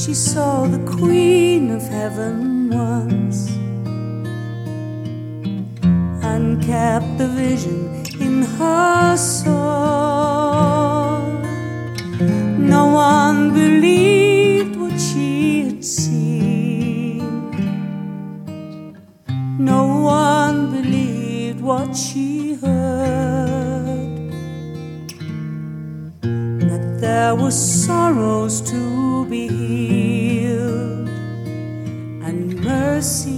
She saw the Queen of Heaven once and kept the vision in her soul. No one believed what she had seen. No one believed what she heard. That there were sorrows to be healed and mercy